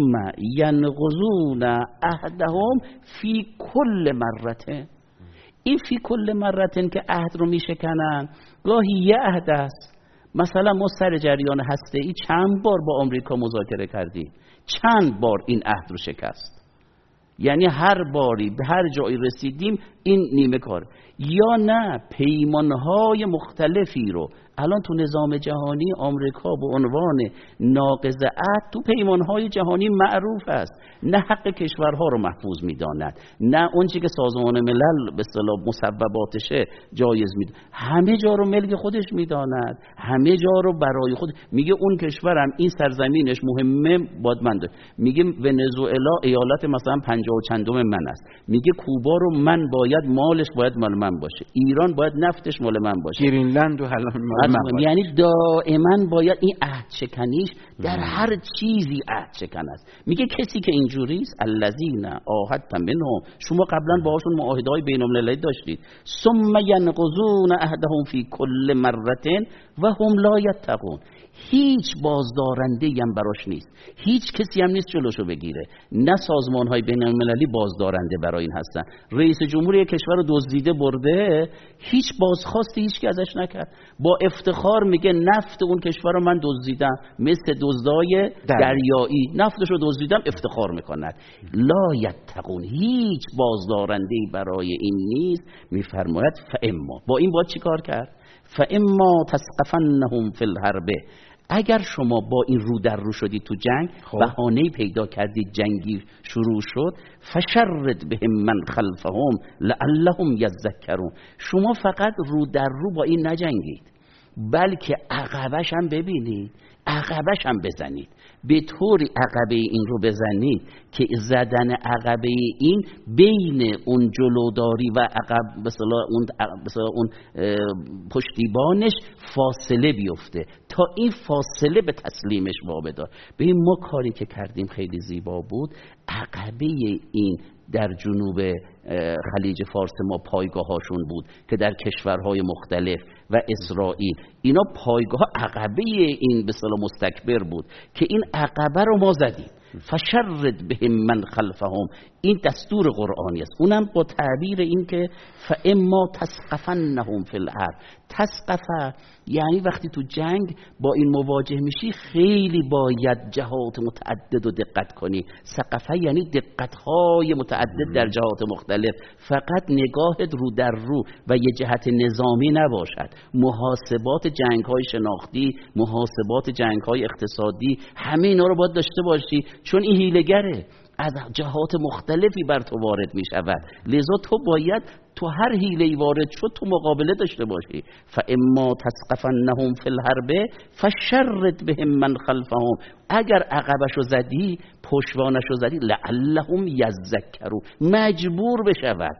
ینقضون عهدهم فی کل مرة. این فی کل مرة که عهد رو میشکنن، گاهی یه عهد است. مثلا ما سر جریان هسته‌ای چند بار با آمریکا مذاکره کردیم، چند بار این عهد رو شکست، یعنی هر باری به هر جایی رسیدیم این نیمه کار. یا نه پیمانهای مختلفی رو الان تو نظام جهانی آمریکا به عنوان ناقض عهد تو پیمانهای جهانی معروف است، نه حق کشورها رو محفوظ می‌داند، نه اون چیزی که سازمان ملل به اصطلاح مصوباتشه جایز می‌داند، همه جا رو ملک خودش می‌داند، همه جا رو برای خود میگه. اون کشورم این سرزمینش مهمه باید من داره. میگه ونزوئلا ایالت مثلا پنجاه و چندم من است، میگه کوبا رو من باید مالش باید مال من باشه، ایران باید نفتش مال من باشه، گرینلند و الان مال من باشه. یعنی دائما باید این عهد شکنیش در هر چیزی عهد شکن است. میگه کسی که اینجوری است الذین عاهدتم منهم، شما قبلا باهاشون معاهده‌های بین‌المللی داشتید، ثم ینقضون عهدهم فی کل مرة و هم لا یتقون، هیچ بازدارنده هم براش نیست، هیچ کسی هم نیست جلوشو بگیره، نه سازمان های بین المللی بازدارنده برای این هستن. رئیس جمهوری کشور رو دزدیده برده، هیچ بازخواستی هیچ کی ازش نکرد، با افتخار میگه نفت اون کشور رو من دزدیدم، مثل دزدای دریایی نفتش رو دزدیدم، افتخار میکند. لا یتقون، هیچ بازدارنده برای این نیست. میفرماید فاما، با این باید چی کار کرد؟ فاما تثقفنهم فی الحرب، اگر شما با این رو در رو شدید تو جنگ، بهانه‌ای پیدا کردید جنگی شروع شد، فشرد بهم من خلفهم لعلهم یذکرون، شما فقط رو در رو با این نجنگید، بلکه عقبش هم ببینید، عقبش هم بزنید، به طوری عقبه این رو بزنید که زدن عقبه این بین اون جلوداری و عقب مثلا اون مثلا اون پشتیبانش فاصله بیفته، تا این فاصله به تسلیمش وابدار. به این ما کاری که کردیم خیلی زیبا بود. عقبه این در جنوب خلیج فارس ما پایگاه هاشون بود که در کشورهای مختلف و اسرائیل، اینا پایگاه عقبه این به اصطلاح مستکبر بود که این عقبه رو ما زدیم. فشرد بهم من خلفهم، این دستور قرآنی است، اونم با تعبیر این که فاما تثقفنهم فی الحرب. تثقفه یعنی وقتی تو جنگ با این مواجه میشی خیلی باید جهات متعدد و دقت کنی. ثقفه یعنی دقت‌های متعدد در جهات مختلف، فقط نگاهت رو در رو و یه جهت نظامی نباشد. محاسبات جنگ‌های شناختی، محاسبات جنگ‌های اقتصادی، همه اینا رو باید داشته باشی، چون این حیله‌گره، از جهات مختلفی بر تو وارد می شود، لذا تو باید تو هر حیله‌ای وارد شد تو مقابله داشته باشی. فاما تثقفنهم فی الحرب فشرد بهم من خلفهم، اگر عقبشو زدی، پشتوانشو زدی، لعلهم یذکرون، مجبور بشود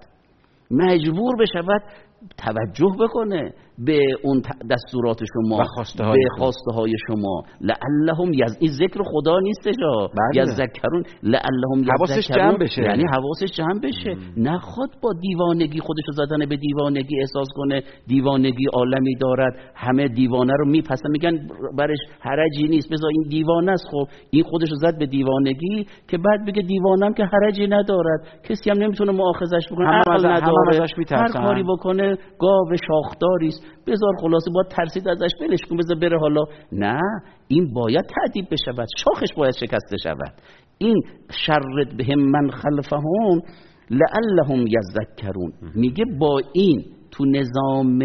مجبور بشود توجه بکنه به اون دستورات شما و خواسته به خواسته های شما. لعلهم یز این ذکر خدا نیستش، یذکرون لعلهم حواسش جمع بشه، یعنی حواسش جمع بشه، نخواد با دیوانگی خودشو زدن به دیوانگی احساس کنه دیوانگی عالمی دارد، همه دیوانه رو میپسن، میگن برش حرجی نیست، بذار این دیوانه است. خب این خودشو زد به دیوانگی که بعد بگه دیوانم که حرجی ندارد، کسی هم نمیتونه مؤاخذش بکنه، عقل نداره، هر کاری بکنه گاو شاخداری است، بذار خلاصه باید ترسید ازش، بلش کن بذار بره. حالا نه، این باید تعدیب بشود، شاخش باید شکسته شود. این شرد بهم من خلفهم لعلهم یذکرون، میگه با این تو نظام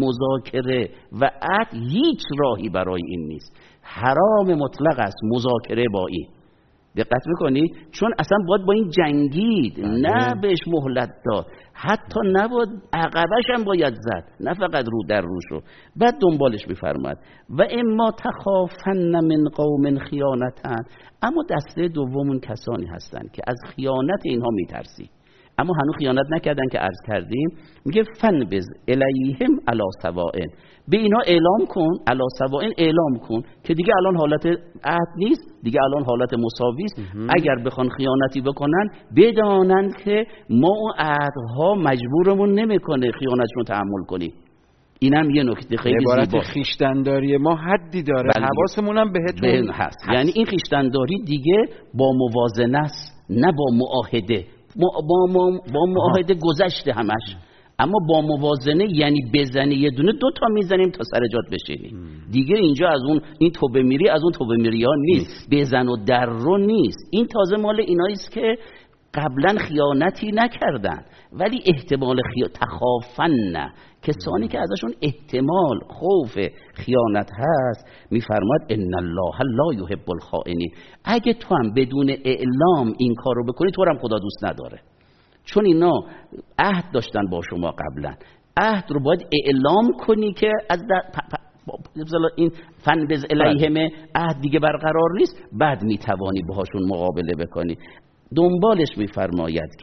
مذاکره و عهد هیچ راهی برای این نیست، حرام مطلق است مذاکره با این. دقت میکنید؟ چون اصلا باید با این جنگید، نه بهش مهلت داد، حتی نباید عقبش هم باید زد، نه فقط رو در روشو. بعد دنبالش میفرماد و اما تخافن من قوم خیانتن، اما دسته دومون کسانی هستند که از خیانت اینها میترسی، اما هنوز خیانت نکردن که عرض کردیم. میگه فنبذ الیهم علی سواء، به اینا اعلام کن، علی سواء اعلام کن که دیگه الان حالت عهد نیست، دیگه الان حالت مساوی است. اگر بخوان خیانتی بکنن بدانند که ما اون عهدها مجبورمون نمیکنه خیانتشون تحمل کنیم. اینم یه نکته خیلی زیبا، عبارت خویشتنداری ما حدی داره، حواسمون هم بهتون هست. هست یعنی این خویشتنداری دیگه با موازنه است، نه با معاهده. با, با, با معاهده گذشته همش، اما با موازنه یعنی بزنی یه دونه دو تا میزنیم تا سر جات بشینی. دیگه اینجا از اون این توبه میری از اون توبه میری ها نیست، بزن و در رو نیست. این تازه مال ایناییست که قبلا خیانتی نکردن ولی احتمال خیا... تخافن نه، کسانی که ازشون احتمال خوف خیانت هست. میفرماد ان الله لا یحب الخائنین، اگه تو هم بدون اعلام این کار رو بکنی تو هم خدا دوست نداره، چون اینا عهد داشتن با شما قبلا، عهد رو باید اعلام کنی که از این فنبذ الیهم عهد دیگه برقرار نیست، بعد میتوانی باهاشون مقابله بکنی. دنبالش میفرماید که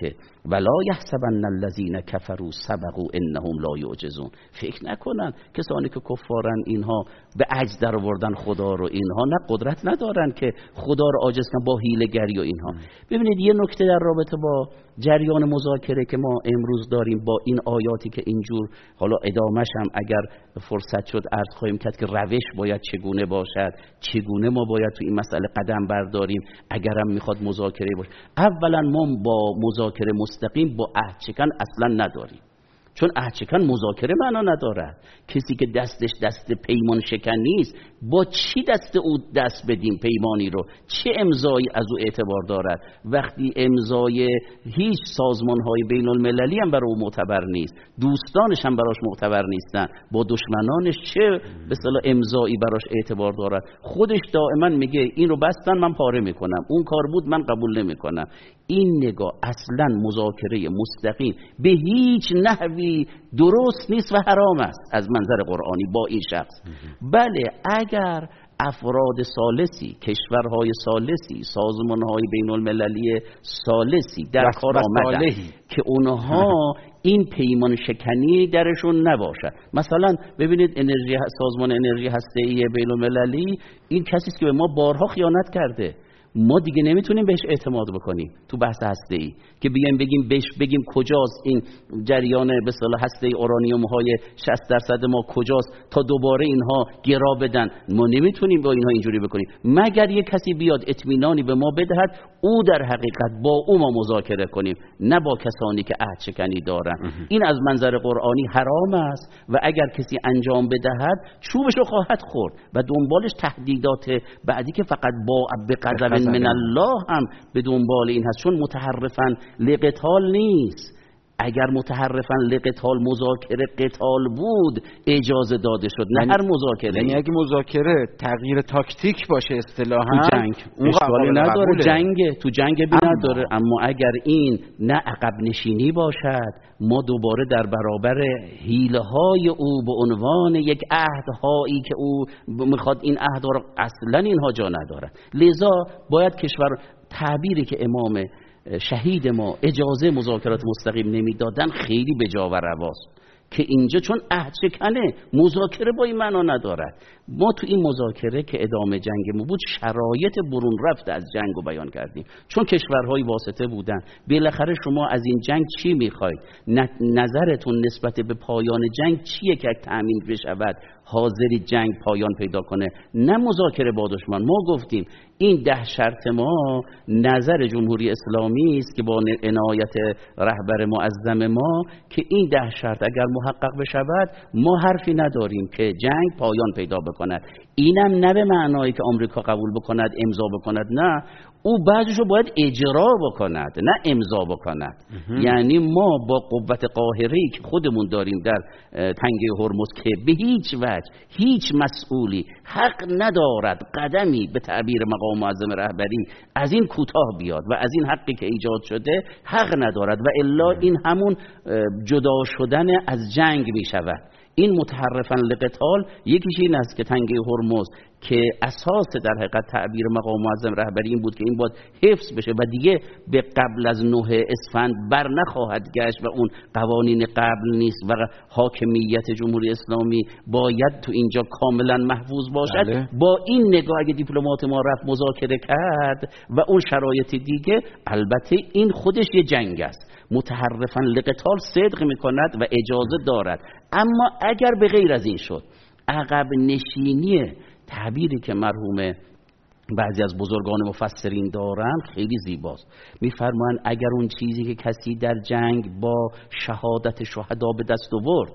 ولا یحسبن الذین کفروا سبقوا انهم لا یعجزون. فکر نکنن کسانی که کفارن اینها به عجز در آوردن خدا رو، اینها نه قدرت ندارن که خدا رو عاجز کنن با حیله‌گری و اینها. ببینید یه نکته در رابطه با جریان مذاکره که ما امروز داریم با این آیاتی که اینجور حالا ادامش هم اگر فرصت شد عرض خواهیم کرد که روش باید چگونه باشد، چگونه ما باید تو این مسئله قدم برداریم اگرم میخواد مذاکره باشه. اولا ما با مذاکره مستقیم با عهد چکن اصلا نداریم، چون عهد چکن مذاکره معنا ندارد. کسی که دستش دست پیمان شکن نیست، با چی دست او دست بدیم پیمانی رو؟ چه امضایی از او اعتبار دارد وقتی امضای هیچ سازمان‌های بین المللی هم برای او معتبر نیست، دوستانش هم براش معتبر نیستن، با دشمنانش چه به اصطلاح امضایی براش اعتبار دارد؟ خودش دائما میگه این رو بستن من پاره میکنم، اون کار بود من قبول نمیکنم. این نگاه اصلا مذاکره مستقیم به هیچ نحوی درست نیست و حرام است از منظر قرآنی با این شخص. بله اگر افراد ثالثی، کشورهای ثالثی، سازمانهای بین المللی ثالثی در کار آمدن که اونها این پیمان شکنی درشون نباشد. مثلا ببینید انرژی سازمان انرژی هسته‌ای بین المللی این کسی است که به ما بارها خیانت کرده، ما دیگه نمیتونیم بهش اعتماد بکنیم تو بحث هسته‌ای که بیایم بگیم بهش بگیم کجاست این جریان به اصطلاح هسته‌ای اورانیوم های شصت درصد ما کجاست تا دوباره اینها گرا بدن. ما نمیتونیم با اینها اینجوری بکنیم مگر یک کسی بیاد اطمینانی به ما بدهد او در حقیقت با او ما مذاکره کنیم، نه با کسانی که عهد شکنی دارن. این از منظر قرآنی حرام است و اگر کسی انجام بدهد چوبشو خواهد خورد و دنبالش تهدیدات بعدی که فقط با به غضب من الله هم به دنبال این هست، چون متحرفاً لقتال نیست. اگر متحرفاً لقتال مذاکره قتال بود اجازه داده شد، نه هر مذاکره. یعنی اگه مذاکره تغییر تاکتیک باشه اصطلاحاً تو جنگ اشکالی نداره، جنگ تو جنگ بی نداره. اما اگر این نه عقب نشینی باشد، ما دوباره در برابر حیله‌های او به عنوان یک عهدهایی که او میخواد این عهدها رو اصلاً اینها جا ندارد. لذا باید کشور تعبیری که امام شهید ما اجازه مذاکرات مستقیم نمیدادن خیلی به جا و رواست که اینجا چون عهد شکنه مذاکره با این معنا ندارد. ما تو این مذاکره که ادامه جنگمون بود شرایط برون رفت از جنگ رو بیان کردیم، چون کشورهای واسطه بودن. بالاخره شما از این جنگ چی میخواید؟ نظرتون نسبت به پایان جنگ چیه که تأمین بشود حاضری جنگ پایان پیدا کنه، نه مذاکره با دشمن. ما گفتیم این ده شرط ما نظر جمهوری اسلامی است که با عنایت رهبر معظم ما که این ده شرط اگر محقق بشود ما حرفی نداریم که جنگ پایان پیدا بکند. اینم نه به معنایی که آمریکا قبول بکند امضا بکند، نه، او بعضیشو باید اجرا بکند نه امضا بکند. یعنی ما با قوت قاهره‌ای که خودمون داریم در تنگه هرمز که به هیچ وجه هیچ مسئولی حق ندارد قدمی به تعبیر مقام معظم رهبری از این کوتاه بیاد و از این حقی که ایجاد شده حق ندارد و الا این همون جدا شدن از جنگ می شود. این متحرفاً لقتال یکیش این است که تنگه هرمز که اساس در حقیقت تعبیر مقام معظم رهبری این بود که این باید حفظ بشه و دیگه به قبل از نه اسفند بر نخواهد گشت و اون قوانین قبل نیست و حاکمیت جمهوری اسلامی باید تو اینجا کاملا محفوظ باشد. بله. با این نگاه اگه دیپلمات ما رفت مذاکره کرد و اون شرایط دیگه، البته این خودش یه جنگ است، متحرفاً لقتال صدق میکند و اجازه دارد. اما اگر به غیر از این شد، عقب نشینی تعبیری که مرحوم بعضی از بزرگان مفسرین دارند خیلی زیباست. میفرمایند اگر اون چیزی که کسی در جنگ با شهادت شهدا به دست آورد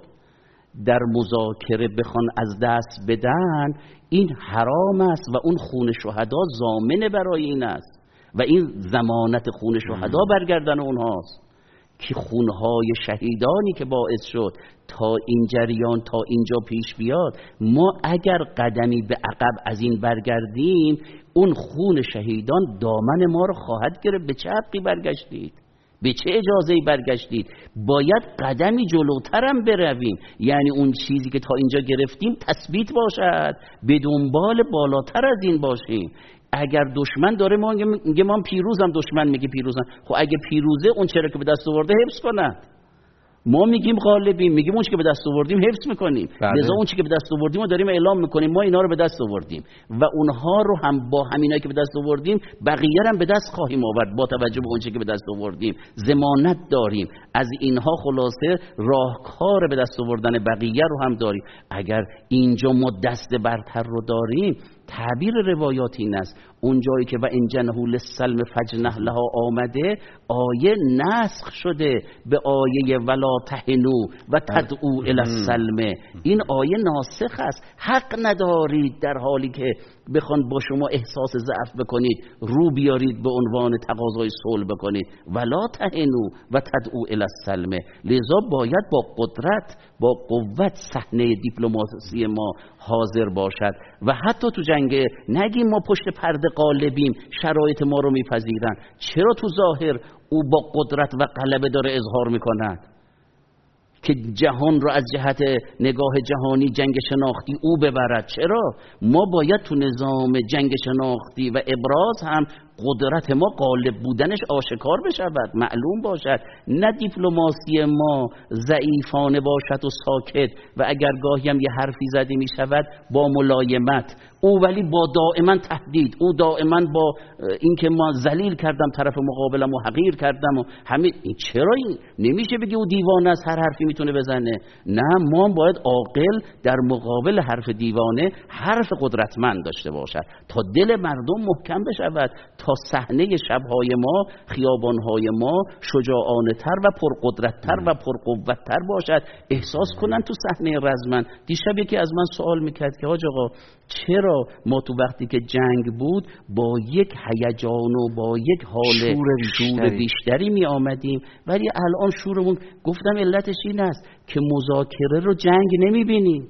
در مذاکره بخوان از دست بدن، این حرام است و اون خون شهدا ضامن برای این است و این ضمانت خون شهدا برگردن اونهاست که خونهای شهیدانی که باعث شد تا این جریان تا اینجا پیش بیاد. ما اگر قدمی به عقب از این برگردیم، اون خون شهیدان دامن ما رو خواهد گرفت. به چه حقی برگشتید؟ به چه اجازه‌ای برگشتید؟ باید قدمی جلوترم برویم، یعنی اون چیزی که تا اینجا گرفتیم تثبیت باشد، به دنبال بالاتر از این باشیم. اگر دشمن داره ما میگه ما پیروزم، دشمن میگه پیروزم. خب اگه پیروزه اون چرا که به دست آورده حفظ کنه. ما میگیم غالبیم، میگیم اون چیزی که به دست آوردیم حفظ میکنیم. بله. لذا اون چیزی که به دست آوردیم ما داریم اعلام میکنیم ما اینا رو به دست آوردیم و اونها رو هم با همینایی که به دست آوردیم بقیه هم به دست خواهیم آورد با توجه به اون چیزی که به دست آوردیم. ضمانت داریم از اینها. خلاصه راهکار به دست آوردن بقیه رو هم داریم. اگر اینجا ما دست برتر رو داریم، تعبیر روایات این است اون جایی که و ان جنحوا للسلم فجنح لها آمده، آیه نسخ شده به آیه ولا تهنوا و تدعوا الی السلم. این آیه ناسخ است. حق ندارید در حالی که بخوان با شما احساس ضعف بکنید رو بیارید به عنوان تقاضای صلح بکنید. ولا تهنوا و تدعوا الی السلم. لذا باید با قدرت با قوت صحنه دیپلماسی ما حاضر باشد و حتی تو جنگ نگیم ما پشت پرده غالبیم، شرایط ما رو میپذیرن. چرا تو ظاهر او با قدرت و غلبه داره اظهار میکند که جهان رو از جهت نگاه جهانی جنگ شناختی او ببرد؟ چرا؟ ما باید تو نظام جنگ شناختی و ابراز هم قدرت ما غالب بودنش آشکار بشود، معلوم باشد. نه دیپلماسی ما ضعیفانه باشد و ساکت و اگر گاهی هم یه حرفی زده می شود با ملایمت، او ولی با دائما تهدید، او دائما با اینکه ما ذلیل کردم طرف مقابلم و حقیر کردم و همه این. چرا این نمیشه بگی او دیوانه است هر حرفی میتونه بزنه؟ نه، ما باید عاقل در مقابل حرف دیوانه حرف قدرتمند داشته باشد تا دل مردم محکم بشود، تا صحنه شبهای ما خیابانهای ما شجاعانه تر و پرقدرتتر و پرقوتتر باشد، احساس کنن تو صحنه رزمن. دیشب یکی از من سوال میکرد که حاج آقا چرا ما تو وقتی که جنگ بود با یک هیجان و با یک حال شور بیشتری, شور بیشتری می آمدیم ولی الان شورمون، گفتم علتش این است که مذاکره رو جنگ نمی بینیم.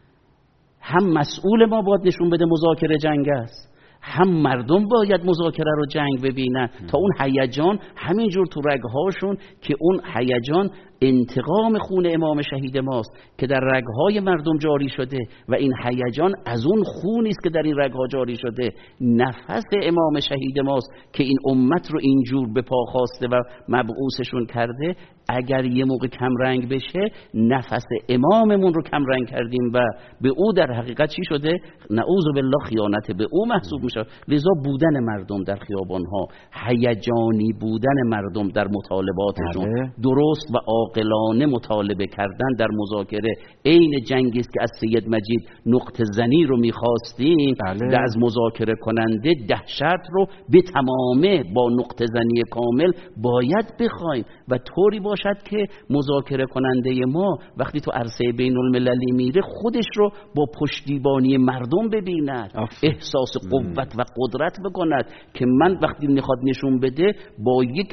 هم مسئول ما باید نشون بده مذاکره جنگ است، هم مردم باید مذاکره رو جنگ ببینن تا اون هیجان همینجور تو رگهاشون که اون هیجان انتقام خون امام شهید ماست که در رگهای مردم جاری شده و این هیجان از اون خونی است که در این رگها جاری شده. نفس امام شهید ماست که این امت رو اینجور به پا خواسته و مبعوثشون کرده. اگر یه موقع کم رنگ بشه نفس اماممون رو کم رنگ کردیم و به او در حقیقت چی شده؟ نعوذ بالله خیانت به او محسوب میشه. لذا بودن مردم در خیابانها، هیجانی بودن مردم در مطالباتشون، بله. درست و عاقلانه مطالبه کردن در مذاکره، عین جنگی است که از سید مجید نقطه زنی رو می‌خواستیم، بله. از مذاکره کننده دهشت رو به تمامه با نقطه زنی کامل باید بخوایم و طوری باشد که مذاکره کننده ما وقتی تو عرصه بین المللی میره خودش رو با پشتیبانی مردم ببیند، احساس قوت و قدرت بکند که من وقتی میخواد نشون بده با یک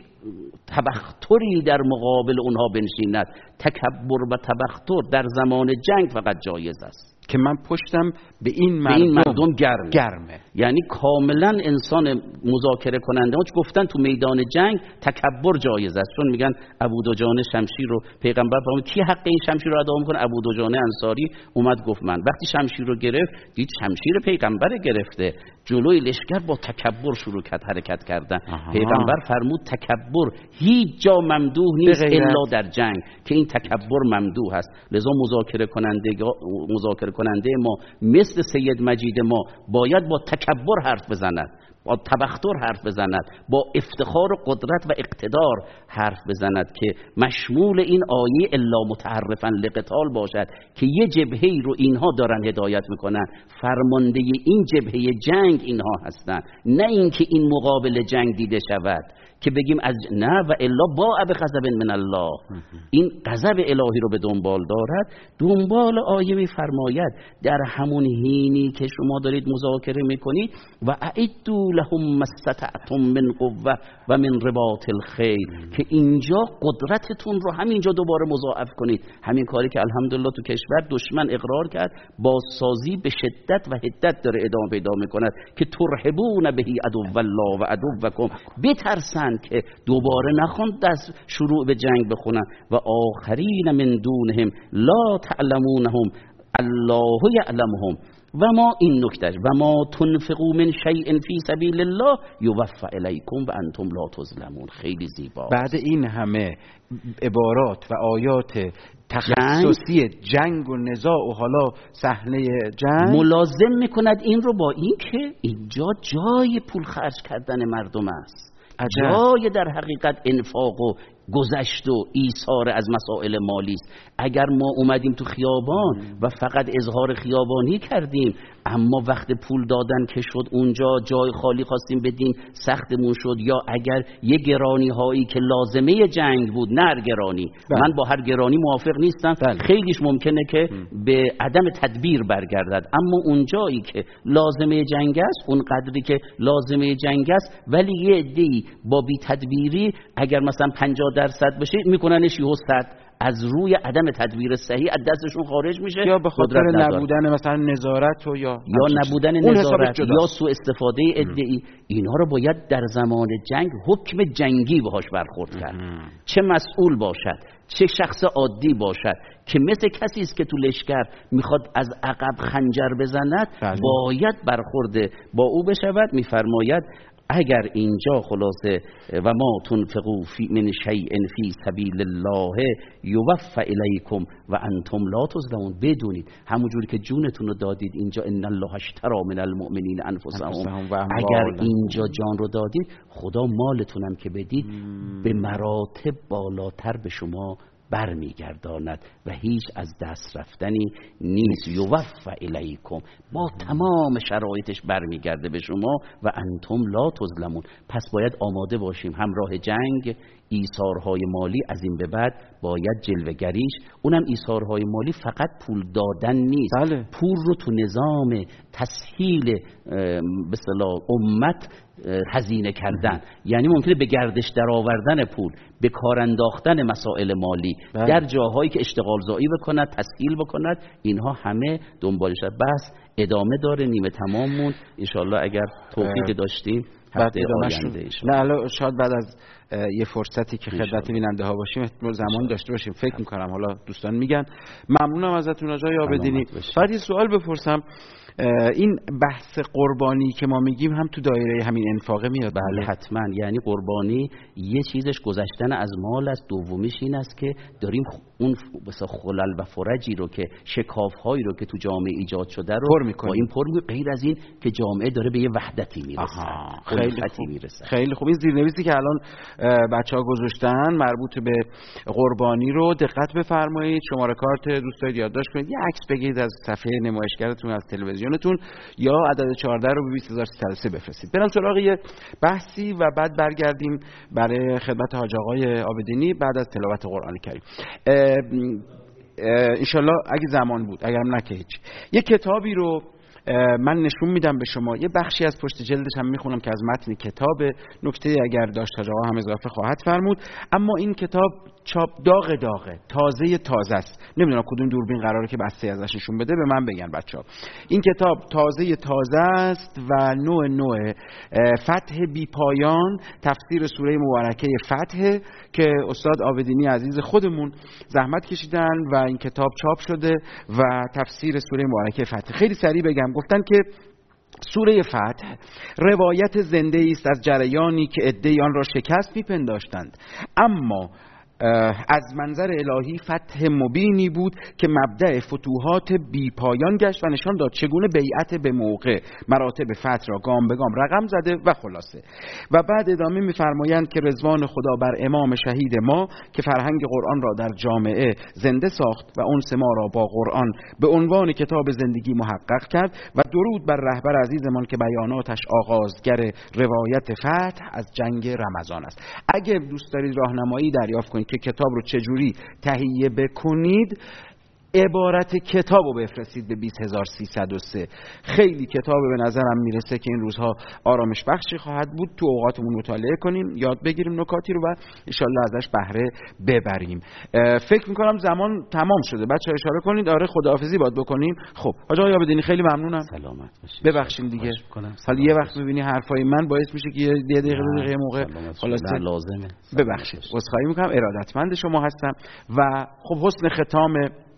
تبختری در مقابل اونها بنشیند. تکبر و تبختر در زمان جنگ فقط جایز است که من پشتم به این مردم, به این مردم گرمه. گرمه یعنی کاملا انسان مذاکره کننده ها گفتن تو میدان جنگ تکبر جایز است، چون میگن ابو دجانه شمشیر رو پیغمبر فرمود کی حق این شمشیر رو ادا میکنه؟ ابو دجانه انصاری اومد گفت من. وقتی شمشیر رو گرفت دید شمشیر پیغمبر گرفته، جلوی لشکر با تکبر شروع کرد حرکت کردن. آها. پیغمبر فرمود تکبر هیچ جا ممدوح نیست الا در جنگ، که این تکبر ممدوح است. لذا مذاکره کننده مذاکره کننده ما مثل سید مجید ما باید با تکبر حرف بزند، با تبختر حرف بزند، با افتخار و قدرت و اقتدار حرف بزند که مشمول این آیه الا متحرفا لقتال باشد که یه جبهه‌ای رو اینها دارن هدایت میکنن، فرمانده این جبهه جنگ اینها هستن، نه اینکه این مقابل جنگ دیده شود که بگیم از نه و الا با اب غضب من الله. این غضب الهی رو به دنبال دارد. دنبال آیه میفرماید در همون حینی که شما دارید مذاکره میکنید و اعدوا لهم ما استطعتم من قوه و من رباط الخیل، که اینجا قدرتتون رو همینجا دوباره مضاعف کنید. همین کاری که الحمدلله تو کشور دشمن اقرار کرد، بازسازی به شدت و حدت داره ادامه پیدا میکند که ترهبون بهی عدو الله و عدوکم، بترسن که دوباره نخوان دست شروع به جنگ بخونن. و آخرین من دونهم لا تعلمونهم الله یعلمهم، و ما این نکتهش و ما تنفقوا من شیء فی سبیل الله یوفى الیکم و انتم لا تظلمون. خیلی زیبا. بعد این همه عبارات و آیات تخصصی جنگ و نزاع و حالا صحنه جنگ ملازم میکند این رو با این که اینجا جای پول خرج کردن مردم است، جای در حقیقت انفاق و گذشت و ایثار از مسائل مالی است. اگر ما اومدیم تو خیابان و فقط اظهار خیابانی کردیم، اما وقت پول دادن که شد اونجا جای خالی خواستیم بدیم سختمون شد، یا اگر یه گرانی هایی که لازمه جنگ بود، نه گرانی بله. من با هر گرانی موافق نیستم بله. خیلیش ممکنه که م. به عدم تدبیر برگردد، اما اونجایی که لازمه جنگ است، اون قدری که لازمه جنگ است، ولی یه عده‌ای با بی تدبیری اگر مثلا پنجاه درصد بشه میکننش یهو صد، از روی عدم تدبیر صحیح از دستشون خارج میشه، یا به خاطر نبودن مثلا نظارت و یا یا نبودن نظارت یا سوء استفاده عده‌ای. اینا رو باید در زمان جنگ حکم جنگی باهاش برخورد کرد، چه مسئول باشد چه شخص عادی باشد که مثل کسی است که تو لشکر میخواد از عقب خنجر بزند بله. باید برخورد با او بشود. میفرماید اگر اینجا خلاصه و ما تنفقوا فی من شیء فی سبیل الله یوفى الیکم و انتم لا تظلمون، بدونید همونجوری که جونتون رو دادید اینجا ان الله اشتری من المؤمنین انفسهم، اگر اینجا جان رو دادید خدا مالتونم که بدید به مراتب بالاتر به شما برمیگرداند و هیچ از دست رفتنی نیست. یوفى الیکم با تمام شرایطش برمیگرده به شما و انتم لا تظلمون. پس باید آماده باشیم همراه جنگ. ایثارهای مالی از این به بعد باید جلوه‌گریش، اونم ایثارهای مالی فقط پول دادن نیست بله. پول رو تو نظام تسهیل به اصطلاح امت هزینه کردن، یعنی ممکنه به گردش در آوردن پول، به کار انداختن مسائل مالی بله. در جاهایی که اشتغال زایی بکند، تسهیل بکند، اینها همه دنبالش. بس ادامه داره، نیمه تمام موند انشالله اگر توفیق داشتیم بعد آینده نه الان شاید بعد از یه فرصتی که خدمت بیننده ها باشیم احتمال زمان داشته باشیم، فکر میکنم حالا دوستان میگن. ممنونم ازتون آقای عابدینی. بعد یه سوال بپرسم، این بحث قربانی که ما میگیم هم تو دایره همین انفاقه میاد؟ بله حتما، یعنی قربانی یه چیزش گذشتن از مال است، دومیش این است که داریم اون مثلا خلل و فرجی رو که شکاف هایی رو که تو جامعه ایجاد شده رو پر میکنیم. با این پر میکنیم، غیر از این که جامعه داره به یه وحدتی میرسه. خیلی خوب. میرسه. خیلی خوب. این زیرنویسی که الان بچه‌ها گذاشتن مربوط به قربانی رو دقت بفرمایید، شماره کارت دوستای یادداشت کنید، یه عکس بگیرید از صفحه نمایشگرتون از تلویزیونتون یا عدد چهارده رو به بیست هزار و سیصد و سه بفرستید. بریم سراغ یه بحثی و بعد برگردیم برای خدمت حاج آقای عابدینی بعد از تلاوت قرآن کریم. انشالله اگه زمان بود، اگر هم نه که هیچ. یه کتابی رو من نشون میدم به شما، یه بخشی از پشت جلدش هم میخونم که از متن کتاب، نکته اگر داشت حاج آقا هم اضافه خواهد فرمود. اما این کتاب چاپ داغ داغه، تازه تازه است. نمیدونم کدوم دوربین قراره که بسته ازش نشون بده، به من بگن بچه‌ها. این کتاب تازه تازه است و نوع نوع فتح بی پایان، تفسیر سوره مبارکه فتح که استاد عابدینی عزیز خودمون زحمت کشیدن و این کتاب چاپ شده و تفسیر سوره مبارکه فتح. خیلی سریع بگم، گفتن که سوره فتح روایت زنده است از جریانی که عده‌ای آن را شکست می‌پنداشتند، اما از منظر الهی فتح مبینی بود که مبدأ فتوحات بی پایان گشت و نشان داد چگونه بیعت به موقع مراتب فتح را گام به گام رقم زده و خلاصه. و بعد ادامه می‌فرمایند که رضوان خدا بر امام شهید ما که فرهنگ قرآن را در جامعه زنده ساخت و انس ما را با قرآن به عنوان کتاب زندگی محقق کرد و درود بر رهبر عزیزمان که بیاناتش آغازگر روایت فتح از جنگ رمضان است. اگه دوست دارید راهنمایی دریافت کنید که کتاب رو چجوری تهیه بکنید، عبارت کتاب رو بفرستید به بیست هزار و سیصد و سه. خیلی کتاب به نظرم میرسه که این روزها آرامش بخشی خواهد بود. تو اوقاتمون مطالعه کنیم، یاد بگیریم نکاتی رو و انشالله ازش بهره ببریم. فکر میکنم زمان تمام شده. بچه‌ها اشاره کنید. آره خداحافظی باید بکنیم. خب حاج آقای عابدینی خیلی ممنونم. سلامت باشید. ببخشید دیگه. حالا یه وقت میبینی حرفای من باعث میشه که یه دقیقه دو دقیقه موقع خلاص لازمه. ببخشید. عذرخواهی میکنم. ارادتمند شما هستم و خب حسن ختام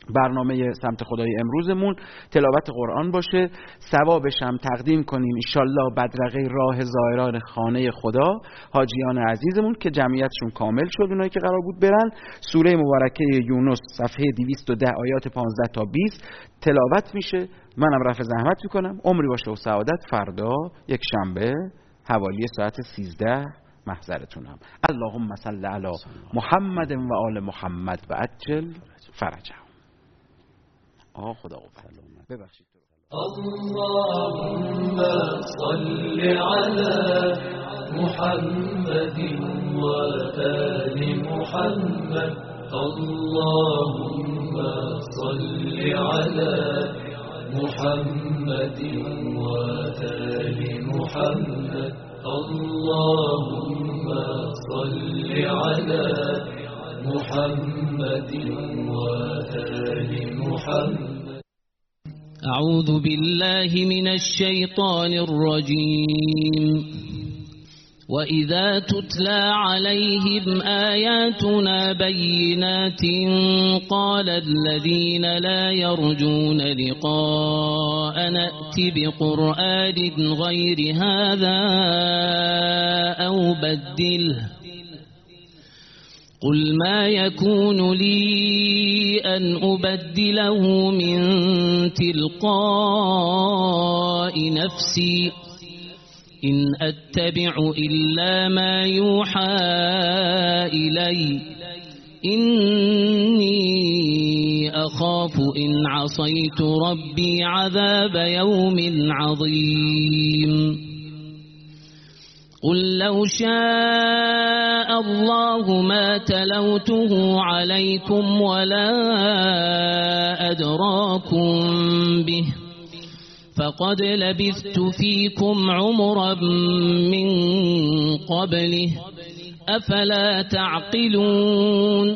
برنامه سمت خدای امروزمون تلاوت قرآن باشه، ثوابش هم تقدیم کنیم انشالله بدرقه راه زائران خانه خدا، حاجیان عزیزمون که جمعیتشون کامل شد، اونایی که قرار بود برن. سوره مبارکه یونس صفحه دویست و ده آیات پانزده تا بیست تلاوت میشه. منم رفع زحمت میکنم. عمری باشه و سعادت. فردا یک شنبه حوالی ساعت سیزده محضرتونم. اللهم صل علی محمد و آل محمد و عجل فرجهم. آه خدا سلامت. ببخشید. اللهم صل على محمد و آل محمد. اللهم صل على محمد و آل محمد. اللهم صل على محمد و آل محمد. أعوذ بالله من الشيطان الرجيم. وإذا تتلى عليهم آياتنا بينات قال الذين لا يرجون لقاء نأت بقرآن غير هذا أو بدله قل ما يكون لي أن أبدله من تلقاء نفسي إن أتبع إلا ما يوحى إلي إني أخاف إن عصيت ربي عذاب يوم عظيم. قل لو شاء الله ما تلوته عليكم ولا أدراكم به فقد لبثت فيكم عمرا من قبله أفلا تعقلون.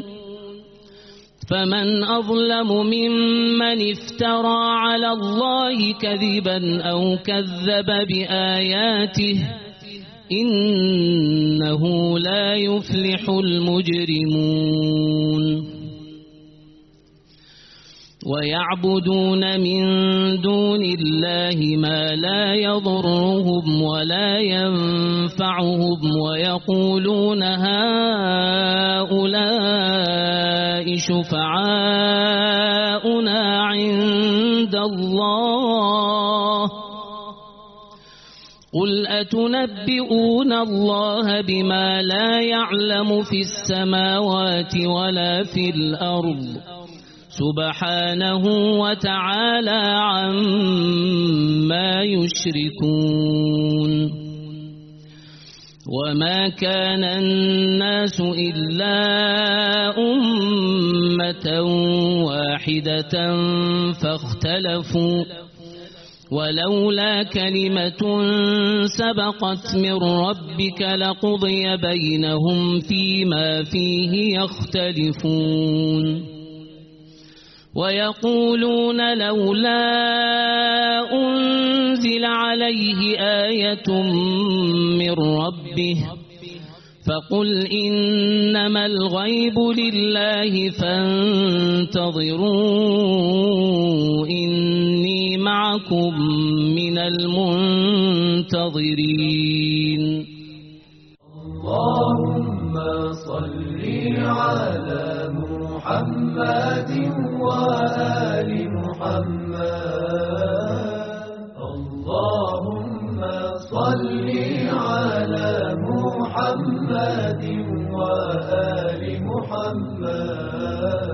فمن أظلم ممن افترى على الله كذبا أو كذب بآياته إنه لا يفلح المجرمون. ويعبدون من دون الله ما لا يضرهم ولا ينفعهم ويقولون هؤلاء شفعاؤنا عند الله قل أتنبئون الله بما لا يعلم في السماوات ولا في الأرض سبحانه وتعالى عما يشركون. وما كان الناس إلا أمة واحدة فاختلفوا ولولا كلمة سبقت من ربك لقضي بينهم فيما فيه يختلفون. ويقولون لولا أنزل عليه آية من ربه فقل إنما الغيب لله فانتظروا إني معكم من المنتظرين. اللهم صل على محمد وآل محمد. اللهم صل على محمد وآل محمد.